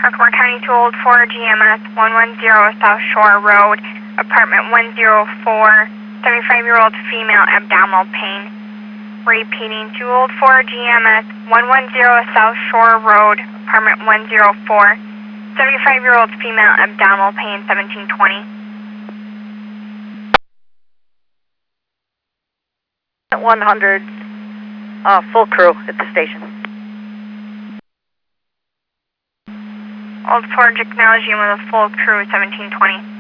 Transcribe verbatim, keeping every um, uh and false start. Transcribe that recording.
Herkimer County to Old four, G M S one one zero South Shore Road, apartment one oh four, seventy-five-year-old female, abdominal pain. Repeating, to Old four, G M S one one zero South Shore Road, apartment one oh four, seventy-five-year-old female, abdominal pain, seventeen twenty. one hundred, uh, full crew at the station. Old four, acknowledging with a full crew, seventeen twenty.